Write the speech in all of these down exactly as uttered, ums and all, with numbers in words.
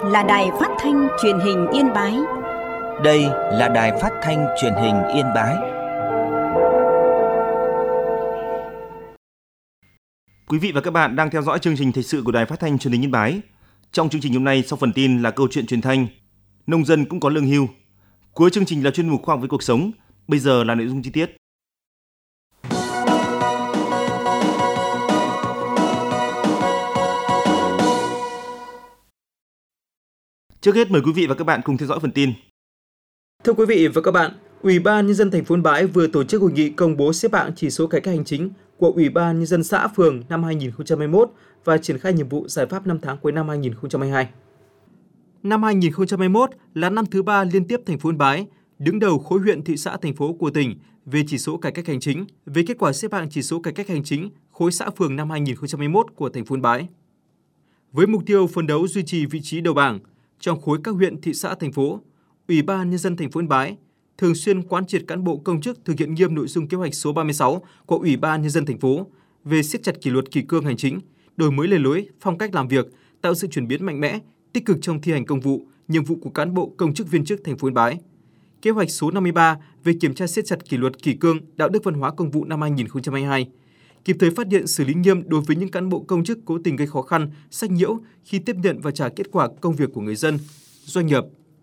là Đài Phát thanh Truyền hình Yên Bái. Đây là Đài Phát thanh Truyền hình Yên Bái. Quý vị và các bạn đang theo dõi chương trình thời sự của Đài Phát thanh Truyền hình Yên Bái. Trong chương trình hôm nay, sau phần tin là câu chuyện truyền thanh, nông dân cũng có lương hưu. Cuối chương trình là chuyên mục khoa học với cuộc sống. Bây giờ là nội dung chi tiết. Trước hết mời quý vị và các bạn cùng theo dõi phần tin. Thưa quý vị và các bạn, Ủy ban Nhân dân thành phố Yên Bái vừa tổ chức hội nghị công bố xếp hạng chỉ số cải cách hành chính của Ủy ban Nhân dân xã phường năm hai nghìn không trăm hai mươi mốt và triển khai nhiệm vụ giải pháp năm tháng cuối năm hai nghìn không trăm hai mươi hai. Năm hai nghìn không trăm hai mươi mốt là năm thứ ba liên tiếp thành phố Yên Bái đứng đầu khối huyện, thị xã, thành phố của tỉnh về chỉ số cải cách hành chính, về kết quả xếp hạng chỉ số cải cách hành chính khối xã phường năm hai nghìn không trăm hai mươi mốt của thành phố Yên Bái. Với mục tiêu phấn đấu duy trì vị trí đầu bảng trong khối các huyện, thị xã, thành phố, Ủy ban Nhân dân thành phố Yên Bái thường xuyên quán triệt cán bộ công chức thực hiện nghiêm nội dung kế hoạch số ba mươi sáu của Ủy ban Nhân dân thành phố về siết chặt kỷ luật kỷ cương hành chính, đổi mới lề lối, phong cách làm việc, tạo sự chuyển biến mạnh mẽ, tích cực trong thi hành công vụ, nhiệm vụ của cán bộ công chức viên chức thành phố Yên Bái. Kế hoạch số năm mươi ba về kiểm tra siết chặt kỷ luật kỷ cương, đạo đức văn hóa công vụ năm hai nghìn không trăm hai mươi hai, kịp thời phát hiện xử lý nghiêm đối với những cán bộ công chức cố tình gây khó khăn, sách nhiễu khi tiếp nhận và trả kết quả công việc của người dân, doanh nghiệp.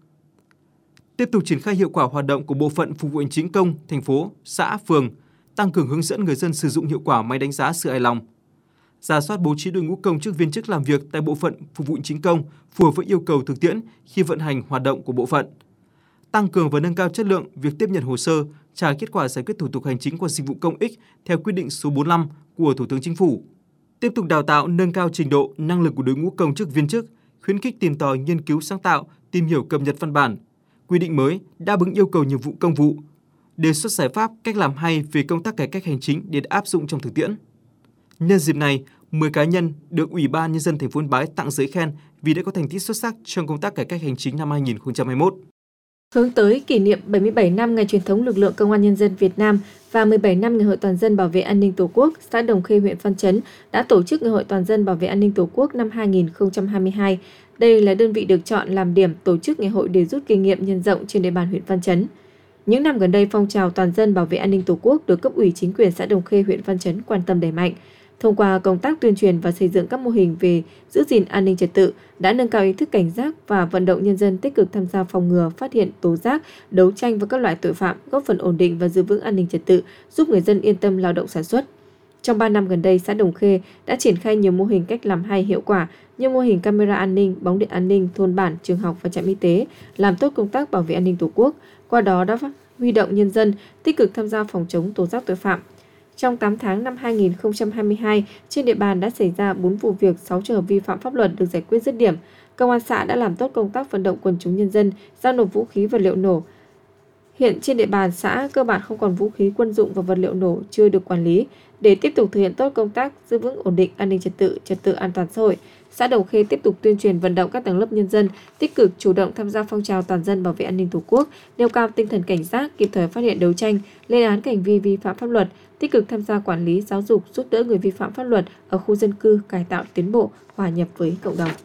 Tiếp tục triển khai hiệu quả hoạt động của bộ phận phục vụ hành chính công, thành phố, xã, phường, tăng cường hướng dẫn người dân sử dụng hiệu quả máy đánh giá sự hài lòng. Rà soát bố trí đội ngũ công chức viên chức làm việc tại bộ phận phục vụ hành chính công phù hợp với yêu cầu thực tiễn khi vận hành hoạt động của bộ phận. Tăng cường và nâng cao chất lượng việc tiếp nhận hồ sơ, trả kết quả giải quyết thủ tục hành chính qua dịch vụ công ích theo quyết định số bốn mươi lăm của Thủ tướng Chính phủ. Tiếp tục đào tạo, nâng cao trình độ, năng lực của đội ngũ công chức viên chức, khuyến khích tìm tòi, nghiên cứu sáng tạo, tìm hiểu cập nhật văn bản, quy định mới đáp ứng yêu cầu nhiệm vụ công vụ, đề xuất giải pháp, cách làm hay về công tác cải cách hành chính để áp dụng trong thực tiễn. Nhân dịp này, mười cá nhân được Ủy ban Nhân dân thành phố Yên Bái tặng giấy khen vì đã có thành tích xuất sắc trong công tác cải cách hành chính năm hai nghìn không trăm hai mươi mốt. Hướng tới kỷ niệm bảy mươi bảy năm ngày truyền thống lực lượng Công an Nhân dân Việt Nam và mười bảy năm Ngày hội toàn dân bảo vệ an ninh Tổ quốc, xã Đồng Khê, huyện Văn Chấn đã tổ chức Ngày hội toàn dân bảo vệ an ninh Tổ quốc năm hai nghìn không trăm hai mươi hai. Đây là đơn vị được chọn làm điểm tổ chức ngày hội để rút kinh nghiệm nhân rộng trên địa bàn huyện Văn Chấn. Những năm gần đây, phong trào toàn dân bảo vệ an ninh Tổ quốc được cấp ủy chính quyền xã Đồng Khê, huyện Văn Chấn quan tâm đẩy mạnh. Thông qua công tác tuyên truyền và xây dựng các mô hình về giữ gìn an ninh trật tự đã nâng cao ý thức cảnh giác và vận động nhân dân tích cực tham gia phòng ngừa, phát hiện, tố giác, đấu tranh với các loại tội phạm, góp phần ổn định và giữ vững an ninh trật tự, giúp người dân yên tâm lao động sản xuất. Trong ba năm gần đây, xã Đồng Khê đã triển khai nhiều mô hình cách làm hay hiệu quả như mô hình camera an ninh, bóng điện an ninh, thôn bản, trường học và trạm y tế, làm tốt công tác bảo vệ an ninh Tổ quốc. Qua đó đã huy động nhân dân tích cực tham gia phòng chống tố giác tội phạm. Trong tám tháng năm hai nghìn không trăm hai mươi hai, trên địa bàn đã xảy ra bốn vụ việc, sáu trường hợp vi phạm pháp luật được giải quyết dứt điểm. Công an xã đã làm tốt công tác vận động quần chúng nhân dân giao nộp vũ khí vật liệu nổ. Hiện trên địa bàn xã cơ bản không còn vũ khí quân dụng và vật liệu nổ chưa được quản lý. Để tiếp tục thực hiện tốt công tác giữ vững ổn định an ninh trật tự, trật tự an toàn xã hội, xã Đồng Khê tiếp tục tuyên truyền vận động các tầng lớp nhân dân tích cực chủ động tham gia phong trào toàn dân bảo vệ an ninh Tổ quốc, nêu cao tinh thần cảnh giác, kịp thời phát hiện đấu tranh, lên án hành vi vi phạm pháp luật, tích cực tham gia quản lý, giáo dục, giúp đỡ người vi phạm pháp luật ở khu dân cư cải tạo tiến bộ, hòa nhập với cộng đồng.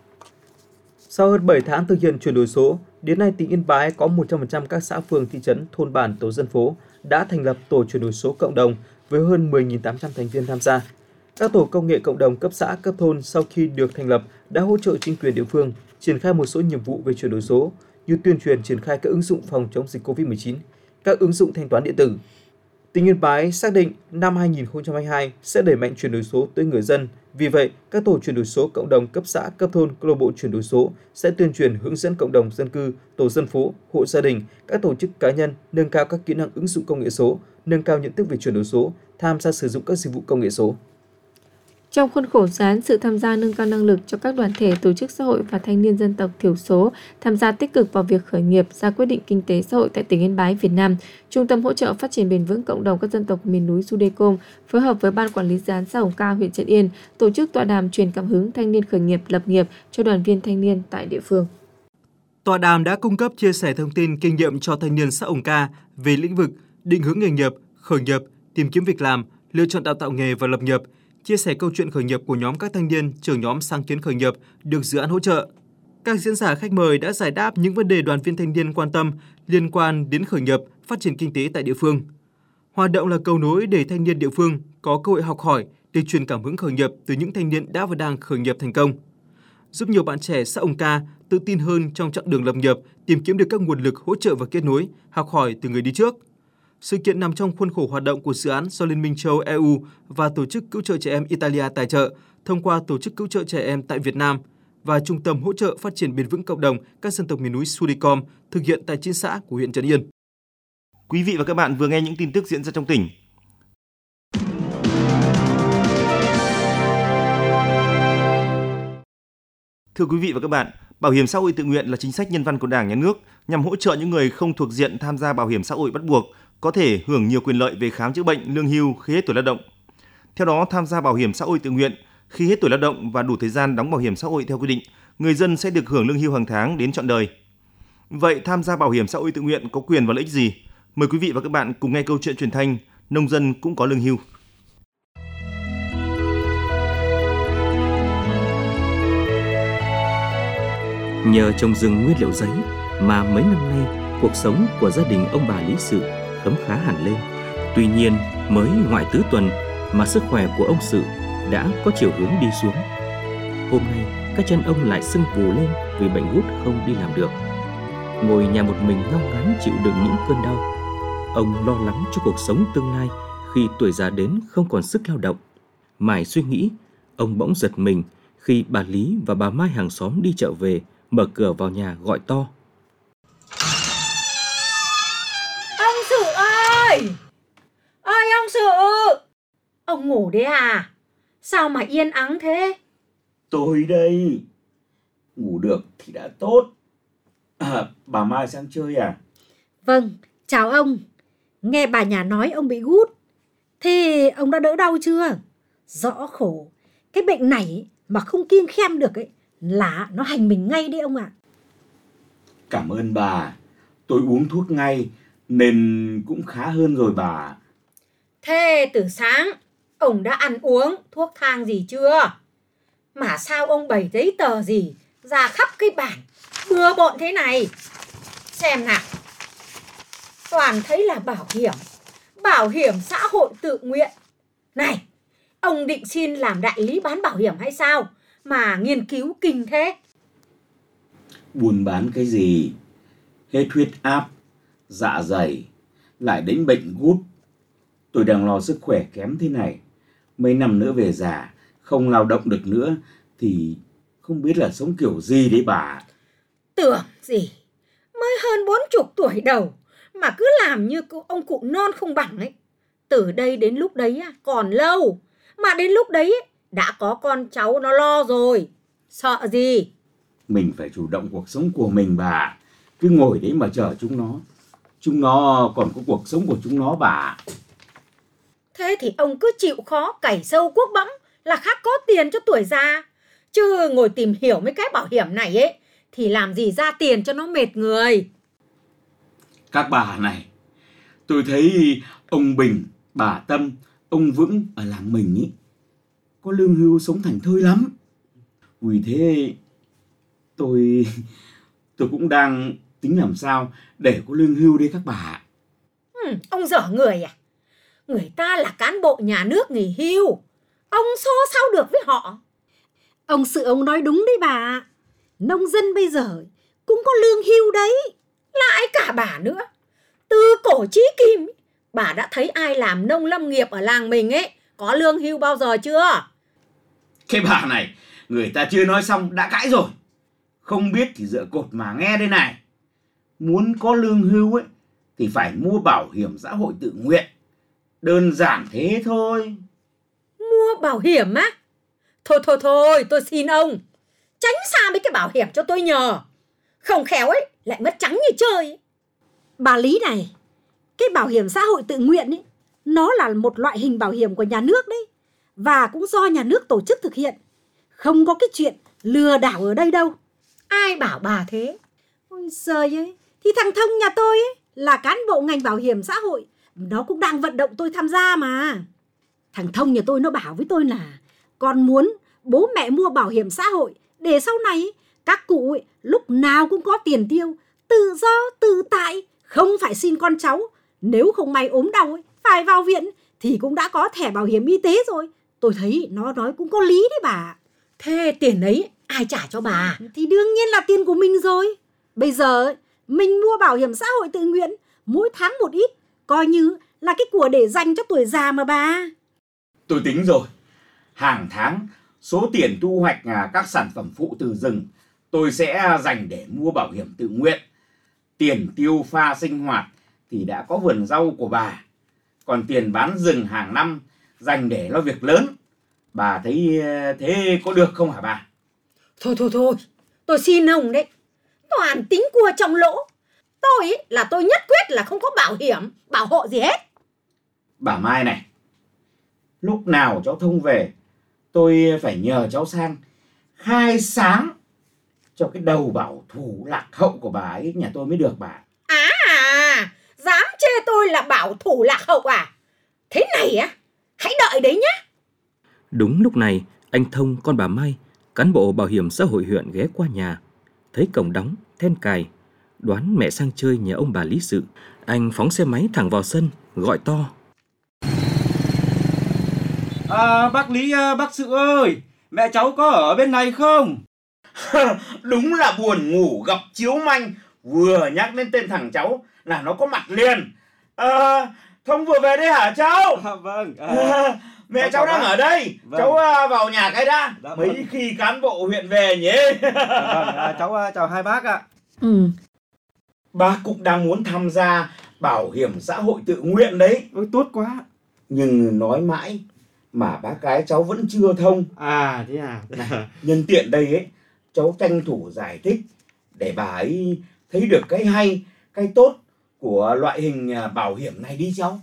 Sau hơn bảy tháng thực hiện chuyển đổi số, đến nay tỉnh Yên Bái có một trăm phần trăm các xã phường, thị trấn, thôn bản, tổ dân phố đã thành lập tổ chuyển đổi số cộng đồng với hơn mười nghìn tám trăm thành viên tham gia. Các tổ công nghệ cộng đồng cấp xã, cấp thôn sau khi được thành lập đã hỗ trợ chính quyền địa phương triển khai một số nhiệm vụ về chuyển đổi số như tuyên truyền triển khai các ứng dụng phòng chống dịch covid mười chín, các ứng dụng thanh toán điện tử. Tỉnh Yên Bái xác định năm hai nghìn không trăm hai mươi hai sẽ đẩy mạnh chuyển đổi số tới người dân. Vì vậy, các tổ chuyển đổi số cộng đồng cấp xã, cấp thôn, câu lạc bộ chuyển đổi số sẽ tuyên truyền hướng dẫn cộng đồng dân cư, tổ dân phố, hộ gia đình, các tổ chức cá nhân nâng cao các kỹ năng ứng dụng công nghệ số, nâng cao nhận thức về chuyển đổi số, tham gia sử dụng các dịch vụ công nghệ số. Trong khuôn khổ dự án sự tham gia nâng cao năng lực cho các đoàn thể, tổ chức xã hội và thanh niên dân tộc thiểu số tham gia tích cực vào việc khởi nghiệp, ra quyết định kinh tế xã hội tại tỉnh Yên Bái, Việt Nam, Trung tâm hỗ trợ phát triển bền vững cộng đồng các dân tộc miền núi Sudecom phối hợp với Ban quản lý dự án xã Hồng Ca, huyện Trấn Yên tổ chức tọa đàm truyền cảm hứng thanh niên khởi nghiệp, lập nghiệp cho đoàn viên thanh niên tại địa phương. Tọa đàm đã cung cấp chia sẻ thông tin kinh nghiệm cho thanh niên xã Hồng Ca về lĩnh vực định hướng nghề nghiệp, khởi nghiệp, tìm kiếm việc làm, lựa chọn đào tạo nghề và lập nghiệp, chia sẻ câu chuyện khởi nghiệp của nhóm các thanh niên trưởng nhóm sáng kiến khởi nghiệp được dự án hỗ trợ. các diễn giả khách mời đã giải đáp những vấn đề đoàn viên thanh niên quan tâm liên quan đến khởi nghiệp, phát triển kinh tế tại địa phương. Hoạt động là cầu nối để thanh niên địa phương có cơ hội học hỏi để truyền cảm hứng khởi nghiệp từ những thanh niên đã và đang khởi nghiệp thành công, giúp nhiều bạn trẻ xã Ông Ca tự tin hơn trong chặng đường lập nghiệp, tìm kiếm được các nguồn lực hỗ trợ và kết nối, học hỏi từ người đi trước. Sự kiện nằm trong khuôn khổ hoạt động của dự án do Liên minh châu Âu E U và Tổ chức Cứu trợ Trẻ Em Italia tài trợ thông qua Tổ chức Cứu trợ Trẻ Em tại Việt Nam và Trung tâm Hỗ trợ Phát triển Bền vững Cộng đồng các dân tộc miền núi Sudicom thực hiện tại chín xã của huyện Trấn Yên. Quý vị và các bạn vừa nghe những tin tức diễn ra trong tỉnh. Thưa quý vị và các bạn, bảo hiểm xã hội tự nguyện là chính sách nhân văn của Đảng, Nhà nước nhằm hỗ trợ những người không thuộc diện tham gia bảo hiểm xã hội bắt buộc có thể hưởng nhiều quyền lợi về khám chữa bệnh, lương hưu khi hết tuổi lao động. Theo đó, tham gia bảo hiểm xã hội tự nguyện khi hết tuổi lao động và đủ thời gian đóng bảo hiểm xã hội theo quy định, người dân sẽ được hưởng lương hưu hàng tháng đến trọn đời. Vậy tham gia bảo hiểm xã hội tự nguyện có quyền và lợi ích gì? Mời quý vị và các bạn cùng nghe câu chuyện truyền thanh Nông dân cũng có lương hưu. Nhờ trồng rừng nguyên liệu giấy mà mấy năm nay cuộc sống của gia đình ông bà Lý Sự khấm khá hẳn lên. Tuy nhiên, mới ngoại tứ tuần mà sức khỏe của ông Sự đã có chiều hướng đi xuống. Hôm nay, các chân ông lại sưng vù lên vì bệnh gút không đi làm được. Ngồi nhà một mình ngao ngán chịu đựng những cơn đau. Ông lo lắng cho cuộc sống tương lai khi tuổi già đến không còn sức lao động. Mải suy nghĩ, ông bỗng giật mình khi bà Lý và bà Mai hàng xóm đi chợ về, mở cửa vào nhà gọi to. Ông Sự ơi! Ơi ông Sự! Ông ngủ đấy à? Sao mà yên ắng thế? Tôi đây. Ngủ được thì đã tốt. À, bà Mai sang chơi à? Vâng, chào ông. Nghe bà nhà nói ông bị gút. Thế ông đã đỡ đau chưa? Rõ khổ. Cái bệnh này mà không kiêng khem được ấy là nó hành mình ngay đấy ông ạ. Cảm ơn bà. Tôi uống thuốc ngay nên cũng khá hơn rồi bà. Thế từ sáng ông đã ăn uống thuốc thang gì chưa? Mà sao ông bày giấy tờ gì ra khắp cái bản bừa bộn thế này? Xem nào. Toàn thấy là bảo hiểm, bảo hiểm xã hội tự nguyện. Này, ông định xin làm đại lý bán bảo hiểm hay sao mà nghiên cứu kinh thế? Buôn bán cái gì? Hết huyết áp, dạ dày, lại đến bệnh gút. Tôi đang lo sức khỏe kém thế này. Mấy năm nữa về già, không lao động được nữa thì không biết là sống kiểu gì đấy bà. Tưởng gì, mới hơn bốn chục tuổi đầu mà cứ làm như ông cụ non không bằng ấy. Từ đây đến lúc đấy còn lâu, mà đến lúc đấy đã có con cháu nó lo rồi. Sợ gì? Mình phải chủ động cuộc sống của mình bà. Cứ ngồi đấy mà chờ chúng nó. Chúng nó còn có cuộc sống của chúng nó bà. Thế thì ông cứ chịu khó cày sâu cuốc bẫm là khác có tiền cho tuổi già. Chứ ngồi tìm hiểu mấy cái bảo hiểm này ấy thì làm gì ra tiền cho nó mệt người. Các bà này, tôi thấy ông Bình, bà Tâm, ông Vững ở làng mình ý, có lương hưu sống thảnh thơi lắm. Vì thế tôi tôi cũng đang tính làm sao để có lương hưu đấy các bà. Ừ, ông dở người à? Người ta là cán bộ nhà nước nghỉ hưu, ông so sao được với họ? Ông Sự ông nói đúng đấy bà. Nông dân bây giờ cũng có lương hưu đấy. Lại cả bà nữa. Từ cổ chí kim, bà đã thấy ai làm nông lâm nghiệp ở làng mình ấy có lương hưu bao giờ chưa? Cái bà này, người ta chưa nói xong đã cãi rồi. Không biết thì dựa cột mà nghe đây này. Muốn có lương hưu ấy thì phải mua bảo hiểm xã hội tự nguyện. Đơn giản thế thôi. Mua bảo hiểm á? Thôi thôi thôi, tôi xin ông tránh xa mấy cái bảo hiểm cho tôi nhờ. Không khéo ấy lại mất trắng như chơi ấy. Bà Lý này, cái bảo hiểm xã hội tự nguyện ấy, nó là một loại hình bảo hiểm của nhà nước đấy. Và cũng do nhà nước tổ chức thực hiện. Không có cái chuyện lừa đảo ở đây đâu. Ai bảo bà thế? Ôi giời ơi, thì thằng Thông nhà tôi ấy là cán bộ ngành bảo hiểm xã hội, nó cũng đang vận động tôi tham gia mà. Thằng Thông nhà tôi nó bảo với tôi là con muốn bố mẹ mua bảo hiểm xã hội để sau này Các cụ ấy, lúc nào cũng có tiền tiêu, tự do, tự tại, không phải xin con cháu. Nếu không may ốm đau ấy, phải vào viện thì cũng đã có thẻ bảo hiểm y tế rồi. Tôi thấy nó nói cũng có lý đấy bà. Thế tiền ấy ai trả cho bà? Thì đương nhiên là tiền của mình rồi. Bây giờ ấy, mình mua bảo hiểm xã hội tự nguyện, mỗi tháng một ít, coi như là cái của để dành cho tuổi già mà bà. Tôi tính rồi. Hàng tháng, số tiền thu hoạch các sản phẩm phụ từ rừng tôi sẽ dành để mua bảo hiểm tự nguyện. Tiền tiêu pha sinh hoạt thì đã có vườn rau của bà. Còn tiền bán rừng hàng năm dành để lo việc lớn. Bà thấy thế có được không hả bà? Thôi thôi thôi, tôi xin ông đấy. Toàn tính cua trong lỗ. Tôi ấy, là tôi nhất quyết là không có bảo hiểm, bảo hộ gì hết. Bà Mai này, lúc nào cháu Thông về, tôi phải nhờ cháu sang khai sáng cho cái đầu bảo thủ lạc hậu của bà ấy nhà tôi mới được bà. À, à dám chê tôi là bảo thủ lạc hậu à? Thế này á, hãy đợi đấy nhá. Đúng lúc này, anh Thông con bà Mai, cán bộ bảo hiểm xã hội huyện ghé qua nhà, thấy cổng đóng, then cài, đoán mẹ sang chơi nhà ông bà Lý Sự. Anh phóng xe máy thẳng vào sân, gọi to. À, bác Lý, bác Sự ơi, mẹ cháu có ở bên này không? Đúng là buồn ngủ gặp chiếu manh. Vừa nhắc đến tên thằng cháu là nó có mặt liền. À, Thông vừa về đây hả cháu? À, vâng. À, à, mẹ cháu, cháu đang bác. Ở đây. Vâng. Cháu vào nhà cái đã. Dạ, mấy vâng. Khi cán bộ huyện về nhỉ. À, vâng. À, cháu chào hai bác ạ. Ừ. Bác cũng đang muốn tham gia bảo hiểm xã hội tự nguyện đấy. Ôi, tốt quá. Nhưng nói mãi mà bác gái cháu vẫn chưa thông. À thế à. Này, nhân tiện đây ấy, cháu tranh thủ giải thích để bà ấy thấy được cái hay, cái tốt của loại hình bảo hiểm này đi cháu.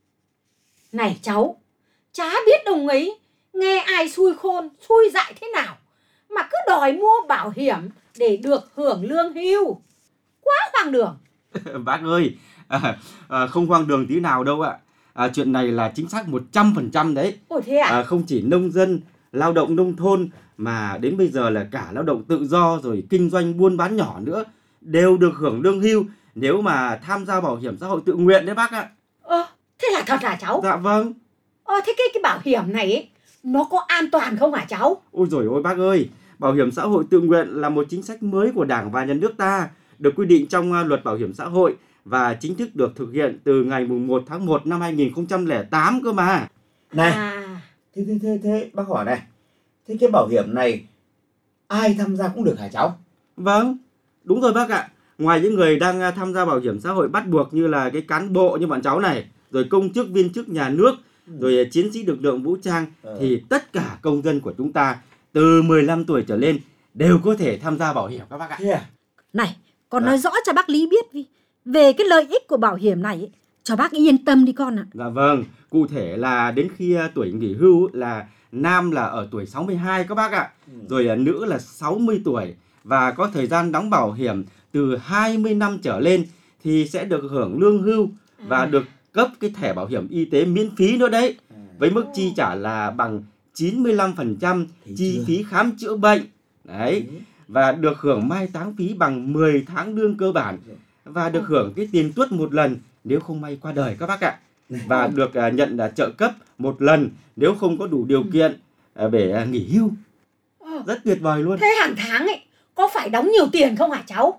Này cháu, chả biết ông ấy nghe ai xui khôn, xui dại thế nào mà cứ đòi mua bảo hiểm để được hưởng lương hưu. Quá hoang đường. Bác ơi, à, à, không hoang đường tí nào đâu ạ. À, chuyện này là chính xác một trăm phần trăm đấy. Ồ thế à? À, không chỉ nông dân, lao động nông thôn mà đến bây giờ là cả lao động tự do rồi kinh doanh buôn bán nhỏ nữa đều được hưởng lương hưu nếu mà tham gia bảo hiểm xã hội tự nguyện đấy bác ạ. Ờ, thế là thật hả cháu? Dạ vâng. Ờ, thế cái, cái bảo hiểm này ấy, nó có an toàn không hả cháu? Ôi dồi ôi bác ơi, bảo hiểm xã hội tự nguyện là một chính sách mới của Đảng và Nhà nước ta, được quy định trong luật bảo hiểm xã hội và chính thức được thực hiện từ ngày mùng một tháng một năm hai nghìn không trăm lẻ tám cơ mà. Này, à. thế, thế, thế, thế, bác hỏi này, thế cái bảo hiểm này ai tham gia cũng được hả cháu? Vâng, đúng rồi bác ạ. Ngoài những người đang tham gia bảo hiểm xã hội bắt buộc như là cái cán bộ như bọn cháu này, rồi công chức viên chức nhà nước, ừ. rồi chiến sĩ lực lượng vũ trang, ừ. thì tất cả công dân của chúng ta từ mười lăm tuổi trở lên đều có thể tham gia bảo hiểm các bác ạ. Yeah. Này, con à. nói rõ cho bác Lý biết đi, về cái lợi ích của bảo hiểm này, cho bác yên tâm đi con ạ. Dạ vâng, cụ thể là đến khi tuổi nghỉ hưu là nam là ở tuổi sáu mươi hai các bác ạ, ừ. rồi nữ là sáu mươi tuổi và có thời gian đóng bảo hiểm từ hai mươi năm trở lên thì sẽ được hưởng lương hưu và à. được cấp cái thẻ bảo hiểm y tế miễn phí nữa đấy, à. với mức chi trả là bằng chín mươi lăm phần trăm chi chưa? phí khám chữa bệnh đấy, ừ. và được hưởng mai táng phí bằng mười tháng lương cơ bản và được hưởng cái tiền tuất một lần nếu không may qua đời các bác ạ, và được uh, nhận uh, trợ cấp một lần nếu không có đủ điều kiện uh, để uh, nghỉ hưu. Rất tuyệt vời luôn. Thế hàng tháng ấy có phải đóng nhiều tiền không hả cháu?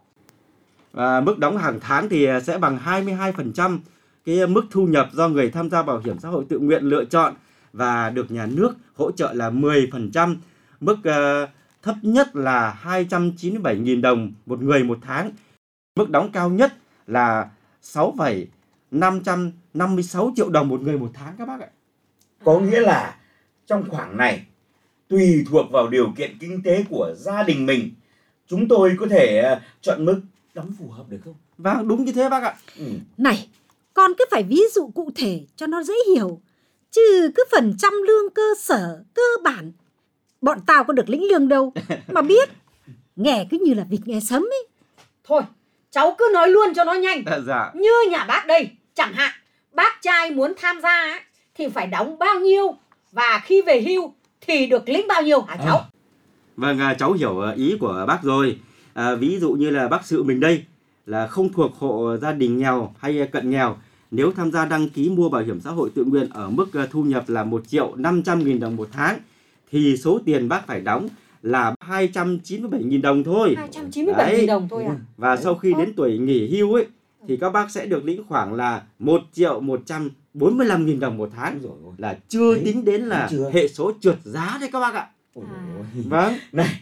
Và mức đóng hàng tháng thì sẽ bằng hai mươi hai phần trăm cái mức thu nhập do người tham gia bảo hiểm xã hội tự nguyện lựa chọn và được nhà nước hỗ trợ là mười phần trăm. Mức uh, thấp nhất là hai trăm chín mươi bảy nghìn đồng một người một tháng. Mức đóng cao nhất là sáu phẩy năm trăm năm mươi sáu triệu đồng một người một tháng các bác ạ. Có nghĩa là trong khoảng này, tùy thuộc vào điều kiện kinh tế của gia đình mình, chúng tôi có thể chọn mức đóng phù hợp được không? Vâng, đúng như thế bác ạ. Ừ. Này, con cứ phải ví dụ cụ thể cho nó dễ hiểu. Chứ cứ phần trăm lương cơ sở, cơ bản, bọn tao có được lĩnh lương đâu mà biết. Nghe cứ như là vịt nghe sấm ấy. Thôi, cháu cứ nói luôn cho nó nhanh. À, dạ. Như nhà bác đây, chẳng hạn bác trai muốn tham gia ấy, thì phải đóng bao nhiêu và khi về hưu thì được lĩnh bao nhiêu hả cháu? À, Vâng, à, cháu hiểu ý của bác rồi. À, ví dụ như là bác Sự mình đây là không thuộc hộ gia đình nghèo hay cận nghèo. Nếu tham gia đăng ký mua bảo hiểm xã hội tự nguyện ở mức thu nhập là một triệu năm trăm nghìn đồng một tháng thì số tiền bác phải đóng là hai trăm chín mươi bảy nghìn đồng thôi. hai trăm chín mươi bảy nghìn đồng thôi à? Và Đấy. Sau khi đến tuổi nghỉ hưu ấy thì các bác sẽ được lĩnh khoảng là một triệu một trăm bốn mươi lăm nghìn đồng một tháng, là chưa Đấy. tính đến là chưa. hệ số trượt giá đấy các bác ạ. À. Vâng. Này,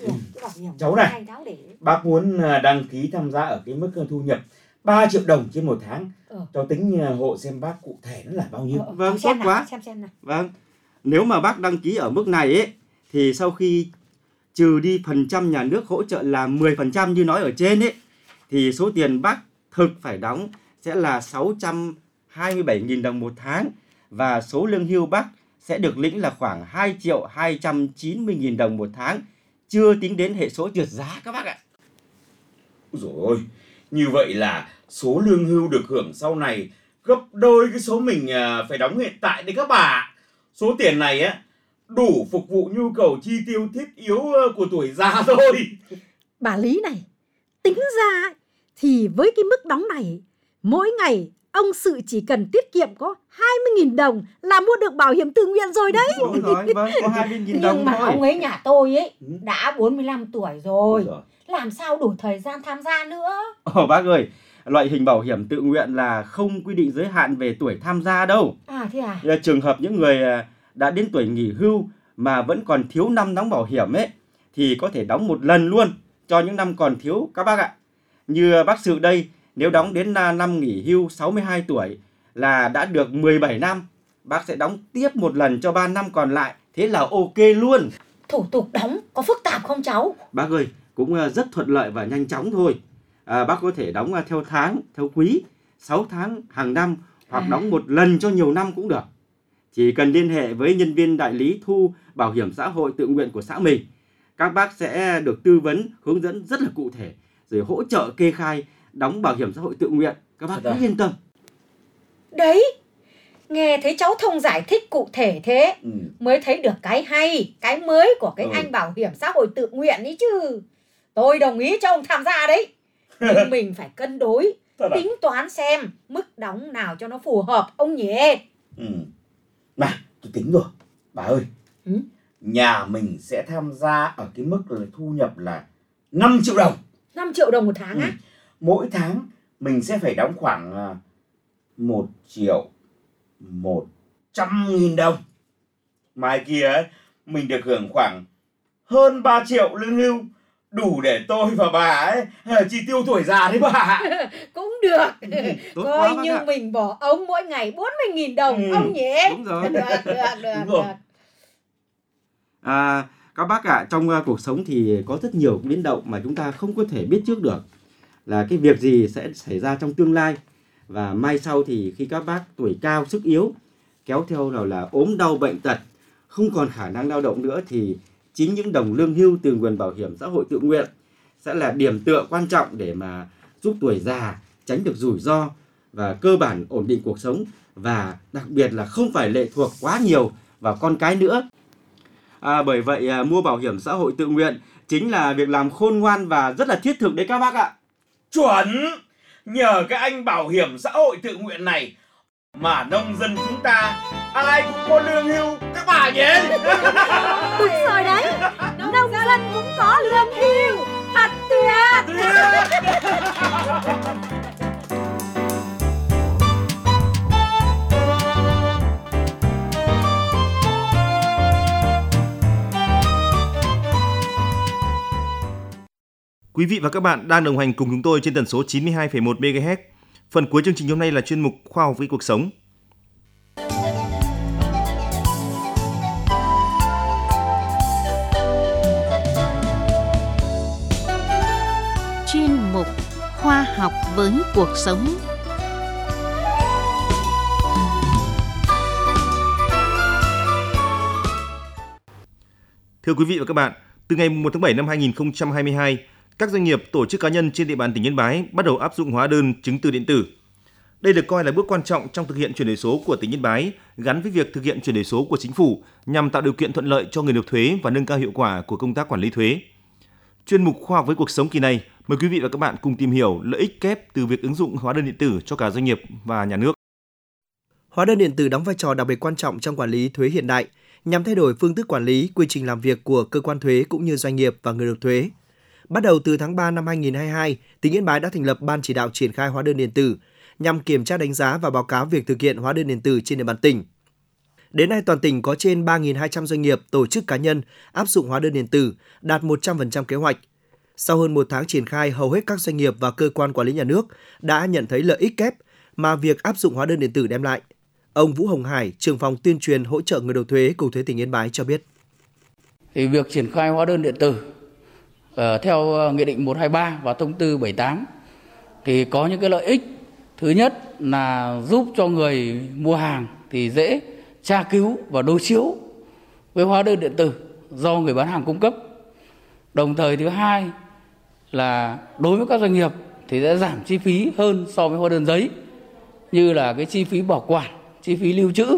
cháu này, bác muốn đăng ký tham gia ở cái mức thu nhập ba triệu đồng trên một tháng. Ừ. Cháu tính hộ xem bác cụ thể nó là bao nhiêu. Ừ, vâng, tốt quá. Xem xem nào. Vâng. Nếu mà bác đăng ký ở mức này ấy thì sau khi trừ đi phần trăm nhà nước hỗ trợ là mười phần trăm như nói ở trên ấy thì số tiền bác thực phải đóng sẽ là sáu trăm hai mươi bảy nghìn đồng một tháng, và số lương hưu bác sẽ được lĩnh là khoảng hai triệu hai trăm chín mươi nghìn đồng một tháng, chưa tính đến hệ số trượt giá các bác ạ. Ôi dồi ôi, như vậy là số lương hưu được hưởng sau này gấp đôi cái số mình phải đóng hiện tại đấy các bà. Số tiền này á đủ phục vụ nhu cầu chi tiêu thiết yếu của tuổi già thôi. Bà Lý này, tính ra thì với cái mức đóng này, mỗi ngày ông Sự chỉ cần tiết kiệm có hai mươi nghìn đồng là mua được bảo hiểm tự nguyện rồi đấy. Đúng rồi, vâng, có hai mươi nghìn đồng Nhưng mà thôi. ông ấy nhà tôi ấy đã bốn mươi lăm tuổi rồi, rồi, làm sao đủ thời gian tham gia nữa. Ồ bác ơi, loại hình bảo hiểm tự nguyện là không quy định giới hạn về tuổi tham gia đâu. À thế à? Trường hợp những người đã đến tuổi nghỉ hưu mà vẫn còn thiếu năm đóng bảo hiểm ấy thì có thể đóng một lần luôn cho những năm còn thiếu các bác ạ. Như bác Sự đây, nếu đóng đến năm nghỉ hưu sáu mươi hai tuổi là đã được mười bảy năm, bác sẽ đóng tiếp một lần cho ba năm còn lại, thế là ok luôn. Thủ tục đóng có phức tạp không cháu? Bác ơi, cũng rất thuận lợi và nhanh chóng thôi. À, bác có thể đóng theo tháng, theo quý, sáu tháng, hàng năm, hoặc à. đóng một lần cho nhiều năm cũng được. Chỉ cần liên hệ với nhân viên đại lý thu bảo hiểm xã hội tự nguyện của xã mình, các bác sẽ được tư vấn, hướng dẫn rất là cụ thể, rồi hỗ trợ kê khai đóng bảo hiểm xã hội tự nguyện. Các bác cứ yên tâm. Đấy, nghe thấy cháu Thông giải thích cụ thể thế, ừ. mới thấy được cái hay, cái mới của cái ừ. anh bảo hiểm xã hội tự nguyện ấy chứ. Tôi đồng ý cho ông tham gia đấy. Nhưng mình phải cân đối, tính toán xem mức đóng nào cho nó phù hợp ông nhỉ. Ừ. Này, tôi tính rồi. Bà ơi, ừ? nhà mình sẽ tham gia ở cái mức là thu nhập là năm triệu đồng. năm triệu đồng một tháng ừ. á? Mỗi tháng mình sẽ phải đóng khoảng một triệu một trăm nghìn đồng. Mai kia ấy, mình được hưởng khoảng hơn ba triệu lương hưu, đủ để tôi và bà ấy chi tiêu tuổi già đấy bà. Cũng được. Ừ, coi như ạ. Mình bỏ ông mỗi ngày bốn mươi nghìn đồng ừ, ông nhỉ. Đúng rồi. Được, được, được, đúng rồi. được. À, các bác ạ, à, trong uh, cuộc sống thì có rất nhiều biến động mà chúng ta không có thể biết trước được là cái việc gì sẽ xảy ra trong tương lai. Và mai sau thì khi các bác tuổi cao sức yếu, kéo theo nào là ốm đau bệnh tật, không còn khả năng lao động nữa, thì chính những đồng lương hưu từ nguồn bảo hiểm xã hội tự nguyện sẽ là điểm tựa quan trọng để mà giúp tuổi già tránh được rủi ro và cơ bản ổn định cuộc sống, và đặc biệt là không phải lệ thuộc quá nhiều vào con cái nữa. À, bởi vậy à, mua bảo hiểm xã hội tự nguyện chính là việc làm khôn ngoan và rất là thiết thực đấy các bác ạ. Chuẩn! Nhờ cái anh bảo hiểm xã hội tự nguyện này mà nông dân chúng ta ai cũng có lương hưu các bà nhé. Đúng rồi đấy, nông dân cũng có lương hưu. Thật tuyệt. Quý vị và các bạn đang đồng hành cùng chúng tôi trên tần số chín mươi hai phẩy một mê ga héc. Phần cuối chương trình hôm nay là chuyên mục Khoa học với cuộc sống. Chuyên mục Khoa học với cuộc sống. Thưa quý vị và các bạn, từ ngày một tháng bảy năm hai nghìn không trăm hai mươi hai, các doanh nghiệp, tổ chức cá nhân trên địa bàn tỉnh Yên Bái bắt đầu áp dụng hóa đơn chứng từ điện tử. Đây được coi là bước quan trọng trong thực hiện chuyển đổi số của tỉnh Yên Bái, gắn với việc thực hiện chuyển đổi số của chính phủ nhằm tạo điều kiện thuận lợi cho người nộp thuế và nâng cao hiệu quả của công tác quản lý thuế. Chuyên mục Khoa học với cuộc sống kỳ này, mời quý vị và các bạn cùng tìm hiểu lợi ích kép từ việc ứng dụng hóa đơn điện tử cho cả doanh nghiệp và nhà nước. Hóa đơn điện tử đóng vai trò đặc biệt quan trọng trong quản lý thuế hiện đại, nhằm thay đổi phương thức quản lý, quy trình làm việc của cơ quan thuế cũng như doanh nghiệp và người nộp thuế. Bắt đầu từ tháng ba năm hai nghìn không trăm hai mươi hai, tỉnh Yên Bái đã thành lập Ban chỉ đạo triển khai hóa đơn điện tử nhằm kiểm tra đánh giá và báo cáo việc thực hiện hóa đơn điện tử trên địa bàn tỉnh. Đến nay, toàn tỉnh có trên ba nghìn hai trăm doanh nghiệp, tổ chức cá nhân áp dụng hóa đơn điện tử, đạt một trăm phần trăm kế hoạch. Sau hơn một tháng triển khai, hầu hết các doanh nghiệp và cơ quan quản lý nhà nước đã nhận thấy lợi ích kép mà việc áp dụng hóa đơn điện tử đem lại. Ông Vũ Hồng Hải, trưởng phòng tuyên truyền hỗ trợ người nộp thuế, Cục Thuế tỉnh Yên Bái cho biết. Thì việc triển khai hóa đơn điện tử uh, theo Nghị định một trăm hai mươi ba và Thông tư bảy mươi tám thì có những cái lợi ích. Thứ nhất là giúp cho người mua hàng thì dễ tra cứu và đối chiếu với hóa đơn điện tử do người bán hàng cung cấp. Đồng thời thứ hai là đối với các doanh nghiệp thì sẽ giảm chi phí hơn so với hóa đơn giấy, như là cái chi phí bảo quản, chi phí lưu trữ.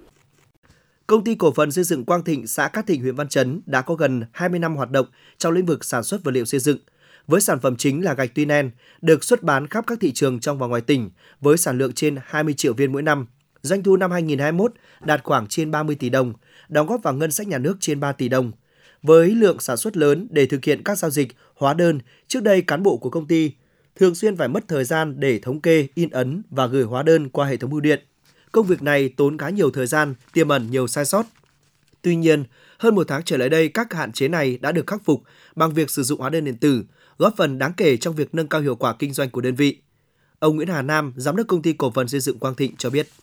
Công ty cổ phần xây dựng Quang Thịnh, xã Cát Thịnh, huyện Văn Chấn đã có gần hai mươi năm hoạt động trong lĩnh vực sản xuất vật liệu xây dựng. Với sản phẩm chính là gạch tuy nen, được xuất bán khắp các thị trường trong và ngoài tỉnh, với sản lượng trên hai mươi triệu viên mỗi năm. Doanh thu năm hai nghìn không trăm hai mươi mốt đạt khoảng trên ba mươi tỷ đồng, đóng góp vào ngân sách nhà nước trên ba tỷ đồng. Với lượng sản xuất lớn để thực hiện các giao dịch, hóa đơn, trước đây cán bộ của công ty thường xuyên phải mất thời gian để thống kê, in ấn và gửi hóa đơn qua hệ thống bưu điện. Công việc này tốn khá nhiều thời gian, tiềm ẩn nhiều sai sót. Tuy nhiên, hơn một tháng trở lại đây, các hạn chế này đã được khắc phục bằng việc sử dụng hóa đơn điện tử, góp phần đáng kể trong việc nâng cao hiệu quả kinh doanh của đơn vị. Ông Nguyễn Hà Nam, giám đốc công ty cổ phần xây dựng Quang Thịnh cho biết.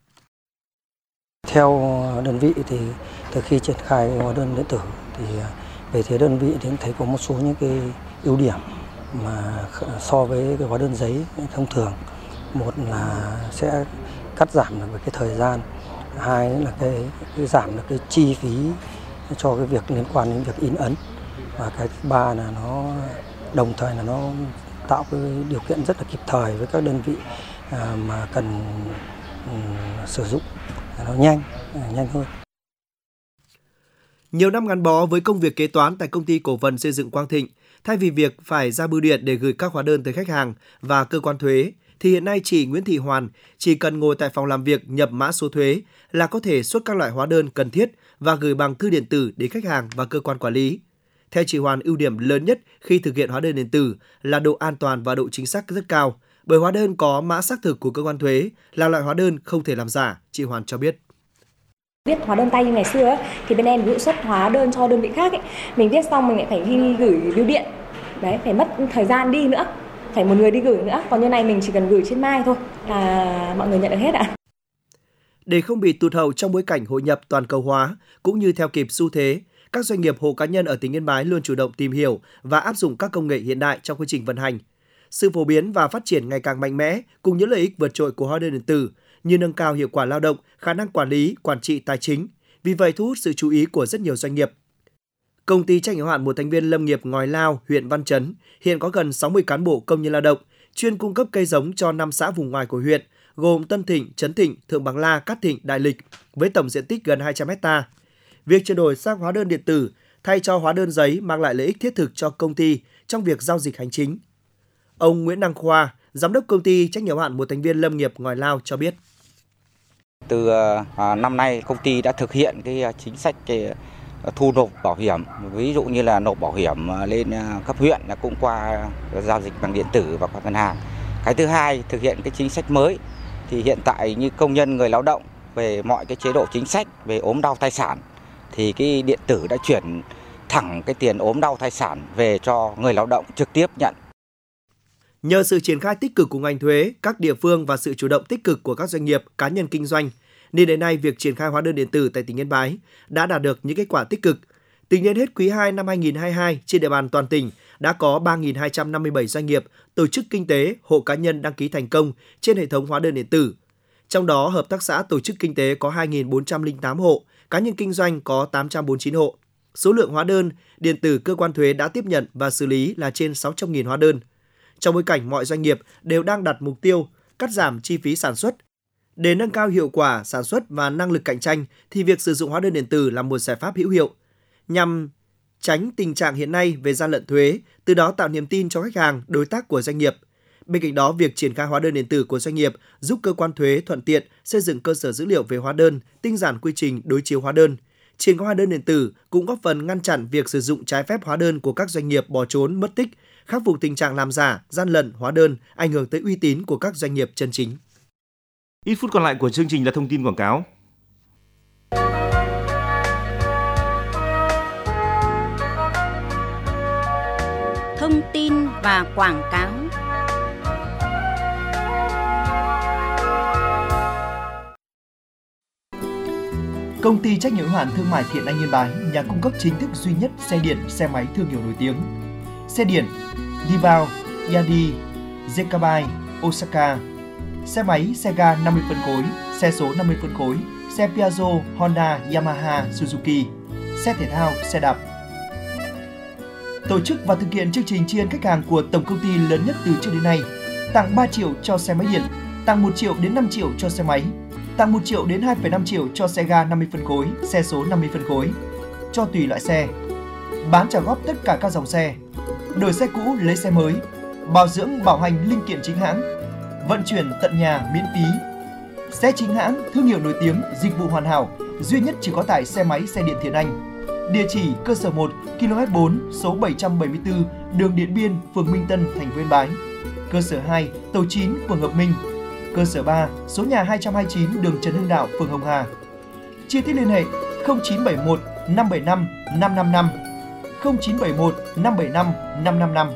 Theo đơn vị thì từ khi triển khai hóa đơn điện tử thì về phía đơn vị thì thấy có một số những cái ưu điểm mà so với cái hóa đơn giấy thông thường. Một là sẽ cắt giảm được cái thời gian, hai là cái, cái giảm được cái chi phí cho cái việc liên quan đến việc in ấn, và cái thứ ba là nó đồng thời là nó tạo cái điều kiện rất là kịp thời với các đơn vị à, mà cần um, sử dụng nó nhanh, nhanh hơn. Nhiều năm gắn bó với công việc kế toán tại công ty cổ phần xây dựng Quang Thịnh, thay vì việc phải ra bưu điện để gửi các hóa đơn tới khách hàng và cơ quan thuế, thì hiện nay chị Nguyễn Thị Hoàn chỉ cần ngồi tại phòng làm việc nhập mã số thuế là có thể xuất các loại hóa đơn cần thiết và gửi bằng thư điện tử đến khách hàng và cơ quan quản lý. Theo chị Hoàn, ưu điểm lớn nhất khi thực hiện hóa đơn điện tử là độ an toàn và độ chính xác rất cao, bởi hóa đơn có mã xác thực của cơ quan thuế, là loại hóa đơn không thể làm giả, chị Hoàn cho biết. Viết hóa đơn tay như ngày xưa ấy, thì bên em ví dụ xuất hóa đơn cho đơn vị khác ấy, mình viết xong mình lại phải ghi gửi bưu điện, đấy, phải mất thời gian đi nữa, phải một người đi gửi nữa. Còn như này mình chỉ cần gửi trên mail thôi là mọi người nhận được hết ạ. Để không bị tụt hậu trong bối cảnh hội nhập toàn cầu hóa cũng như theo kịp xu thế, các doanh nghiệp hộ cá nhân ở tỉnh Yên Bái luôn chủ động tìm hiểu và áp dụng các công nghệ hiện đại trong quy trình vận hành. Sự phổ biến và phát triển ngày càng mạnh mẽ cùng những lợi ích vượt trội của hóa đơn điện tử như nâng cao hiệu quả lao động, khả năng quản lý, quản trị tài chính, vì vậy thu hút sự chú ý của rất nhiều doanh nghiệp. Công ty trách nhiệm hữu hạn một thành viên lâm nghiệp Ngòi Lao, huyện Văn Chấn hiện có gần sáu mươi cán bộ công nhân lao động, chuyên cung cấp cây giống cho năm xã vùng ngoài của huyện, gồm Tân Thịnh, Trấn Thịnh, Thượng Bằng La, Cát Thịnh, Đại Lịch, với tổng diện tích gần hai trăm héc ta. Việc chuyển đổi sang hóa đơn điện tử thay cho hóa đơn giấy mang lại lợi ích thiết thực cho công ty trong việc giao dịch hành chính. Ông Nguyễn Đăng Khoa, giám đốc công ty trách nhiệm hữu hạn một thành viên lâm nghiệp Ngòi Lao cho biết. Từ năm nay công ty đã thực hiện cái chính sách cái thu nộp bảo hiểm, ví dụ như là nộp bảo hiểm lên cấp huyện là cũng qua giao dịch bằng điện tử và qua ngân hàng. Cái thứ hai, thực hiện cái chính sách mới thì hiện tại như công nhân người lao động về mọi cái chế độ chính sách về ốm đau thai sản thì cái điện tử đã chuyển thẳng cái tiền ốm đau thai sản về cho người lao động trực tiếp nhận. Nhờ sự triển khai tích cực của ngành thuế, các địa phương và sự chủ động tích cực của các doanh nghiệp, cá nhân kinh doanh, nên đến nay việc triển khai hóa đơn điện tử tại tỉnh Yên Bái đã đạt được những kết quả tích cực. Tính đến hết quý hai năm hai nghìn không trăm hai mươi hai, trên địa bàn toàn tỉnh đã có ba nghìn hai trăm năm mươi bảy doanh nghiệp, tổ chức kinh tế, hộ cá nhân đăng ký thành công trên hệ thống hóa đơn điện tử. Trong đó, hợp tác xã tổ chức kinh tế có hai nghìn bốn trăm lẻ tám hộ, cá nhân kinh doanh có tám trăm bốn mươi chín hộ. Số lượng hóa đơn điện tử cơ quan thuế đã tiếp nhận và xử lý là trên sáu trăm nghìn hóa đơn. Trong bối cảnh mọi doanh nghiệp đều đang đặt mục tiêu cắt giảm chi phí sản xuất. Để nâng cao hiệu quả sản xuất và năng lực cạnh tranh thì việc sử dụng hóa đơn điện tử là một giải pháp hữu hiệu nhằm tránh tình trạng hiện nay về gian lận thuế, từ đó tạo niềm tin cho khách hàng, đối tác của doanh nghiệp. Bên cạnh đó, việc triển khai hóa đơn điện tử của doanh nghiệp giúp cơ quan thuế thuận tiện xây dựng cơ sở dữ liệu về hóa đơn, tinh giản quy trình đối chiếu hóa đơn. Triển khai hóa đơn điện tử cũng góp phần ngăn chặn việc sử dụng trái phép hóa đơn của các doanh nghiệp bỏ trốn, mất tích, khắc phục tình trạng làm giả, gian lận hóa đơn, ảnh hưởng tới uy tín của các doanh nghiệp chân chính. Ít phút còn lại của chương trình là thông tin quảng cáo. Thông tin và quảng cáo. Công ty trách nhiệm hữu hạn thương mại Thiện Anh Yên Bái, nhà cung cấp chính thức duy nhất xe điện, xe máy thương hiệu nổi tiếng. Xe điện Divao, Yadi, Zekabai, Osaka. Xe máy Sega năm mươi phân khối, xe số năm mươi phân khối, xe Piaggio, Honda, Yamaha, Suzuki. Xe thể thao, xe đạp. Tổ chức và thực hiện chương trình tri ân khách hàng của tổng công ty lớn nhất từ trước đến nay. Tặng ba triệu cho xe máy điện, tặng một triệu đến năm triệu cho xe máy, tặng một triệu đến hai phẩy năm triệu cho xe ga năm mươi phân khối, xe số năm mươi phân khối, cho tùy loại xe. Bán trả góp tất cả các dòng xe. Đổi xe cũ lấy xe mới. Bảo dưỡng bảo hành linh kiện chính hãng. Vận chuyển tận nhà miễn phí. Xe chính hãng, thương hiệu nổi tiếng, dịch vụ hoàn hảo, duy nhất chỉ có tại xe máy xe điện Thiện Anh. Địa chỉ cơ sở một, ki lô mét bốn, số bảy trăm bảy mươi tư, đường Điện Biên, phường Minh Tân, thành phố Yên Bái. Cơ sở hai, tổ chín, phường Hợp Minh. Cơ sở ba, số nhà hai trăm hai mươi chín, đường Trần Hưng Đạo, phường Hồng Hà. Chi tiết liên hệ không chín bảy một năm bảy năm năm năm năm, không chín bảy một năm bảy năm năm năm năm.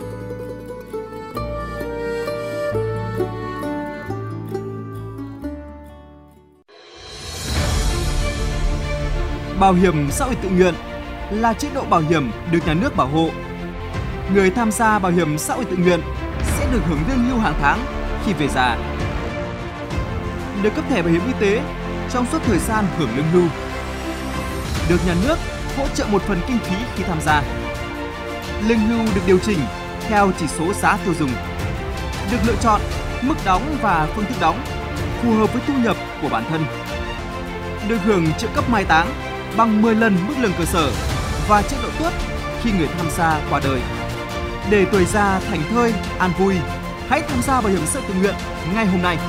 Bảo hiểm xã hội tự nguyện là chế độ bảo hiểm được nhà nước bảo hộ. Người tham gia bảo hiểm xã hội tự nguyện sẽ được hưởng lương hưu hàng tháng khi về già, được cấp thẻ bảo hiểm y tế trong suốt thời gian hưởng lương hưu, được nhà nước hỗ trợ một phần kinh phí khi tham gia. Lương hưu được điều chỉnh theo chỉ số giá tiêu dùng, được lựa chọn mức đóng và phương thức đóng phù hợp với thu nhập của bản thân, được hưởng trợ cấp mai táng bằng mười lần mức lương cơ sở và chế độ tuất khi người tham gia qua đời. Để tuổi già thảnh thơi, an vui, hãy tham gia bảo hiểm xã hội tự nguyện ngay hôm nay.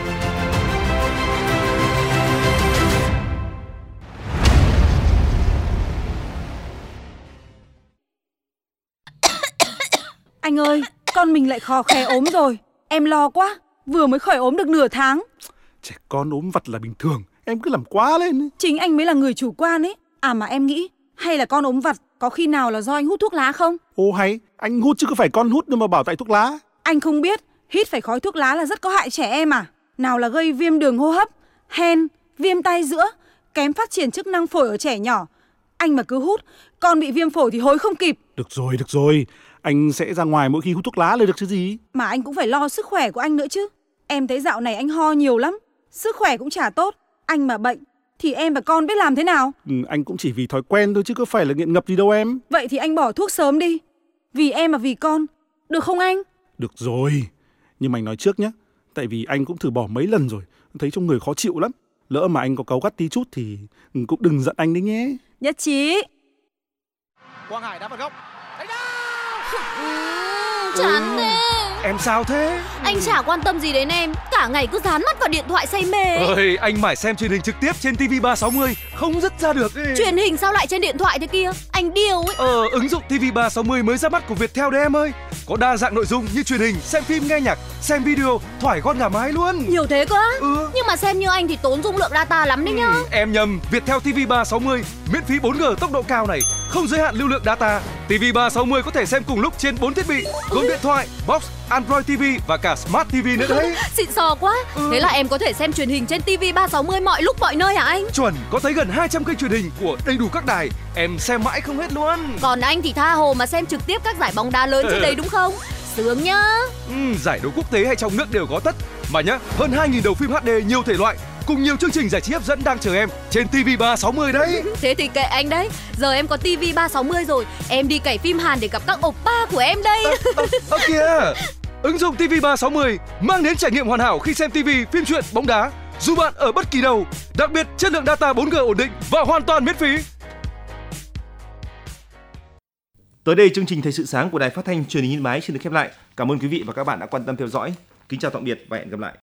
Anh ơi, con mình lại khò khè ốm rồi. Em lo quá, vừa mới khỏi ốm được nửa tháng. Trẻ con ốm vặt là bình thường, em cứ làm quá lên. Chính anh mới là người chủ quan ấy. À mà em nghĩ, hay là con ốm vặt có khi nào là do anh hút thuốc lá không? Ồ hay, anh hút chứ có phải con hút đâu mà bảo tại thuốc lá. Anh không biết, hít phải khói thuốc lá là rất có hại trẻ em à? Nào là gây viêm đường hô hấp, hen, viêm tay giữa, kém phát triển chức năng phổi ở trẻ nhỏ. Anh mà cứ hút, con bị viêm phổi thì hối không kịp. Được rồi, được rồi, anh sẽ ra ngoài mỗi khi hút thuốc lá là được chứ gì. Mà anh cũng phải lo sức khỏe của anh nữa chứ. Em thấy dạo này anh ho nhiều lắm, sức khỏe cũng chả tốt. Anh mà bệnh thì em và con biết làm thế nào? Ừ, anh cũng chỉ vì thói quen thôi chứ có phải là nghiện ngập gì đâu em. Vậy thì anh bỏ thuốc sớm đi. Vì em mà vì con, được không anh? Được rồi, nhưng mà anh nói trước nhé. Tại vì anh cũng thử bỏ mấy lần rồi, thấy trong người khó chịu lắm. Lỡ mà anh có cáu gắt tí chút thì cũng đừng giận anh đấy nhé. Nhất trí. Quang Hải đá vào góc. Chán thế. Em sao thế? Anh chả quan tâm gì đến em, cả ngày cứ dán mắt vào điện thoại say mê. Ơi, anh mải xem truyền hình trực tiếp trên ti vi ba sáu mươi, không dứt ra được ấy. Truyền hình sao lại trên điện thoại thế kia? Anh điêu ấy. Ờ, ứng dụng ti vi ba sáu mươi mới ra mắt của Viettel đấy em ơi. Có đa dạng nội dung như truyền hình, xem phim, nghe nhạc, xem video, thoải gọn gà mái luôn. Nhiều thế cơ á? Ừ. Nhưng mà xem như anh thì tốn dung lượng data lắm đấy nhá. Ừ, em nhầm, Viettel ti vi ba sáu mươi miễn phí bốn G tốc độ cao này, không giới hạn lưu lượng data. ti vi ba sáu mươi có thể xem cùng lúc trên bốn thiết bị, gồm điện thoại, box, Android ti vi và cả Smart ti vi nữa đấy. Xịn sò quá. Ừ. Thế là em có thể xem truyền hình trên ti vi ba sáu mươi mọi lúc mọi nơi hả anh? Chuẩn, có tới gần hai trăm kênh truyền hình của đầy đủ các đài, em xem mãi không hết luôn. Còn anh thì tha hồ mà xem trực tiếp các giải bóng đá lớn trên đấy đúng không? Sướng nhá. Ừ, giải đấu quốc tế hay trong nước đều có tất. Mà nhá, hơn hai nghìn đầu phim hát đê nhiều thể loại cùng nhiều chương trình giải trí hấp dẫn đang chờ em trên ti vi ba sáu mươi đấy. Thế thì kệ anh đấy. Giờ em có ti vi ba sáu mươi rồi, em đi cày phim Hàn để gặp các oppa của em đây. Ơ kìa, Ứng dụng ti vi ba sáu mươi mang đến trải nghiệm hoàn hảo khi xem ti vi, phim truyện, bóng đá, dù bạn ở bất kỳ đâu. Đặc biệt, chất lượng data bốn G ổn định và hoàn toàn miễn phí. Tới đây, chương trình Thời sự sáng của Đài Phát thanh Truyền hình Yên Bái xin được khép lại. Cảm ơn quý vị và các bạn đã quan tâm theo dõi. Kính chào tạm biệt và hẹn gặp lại.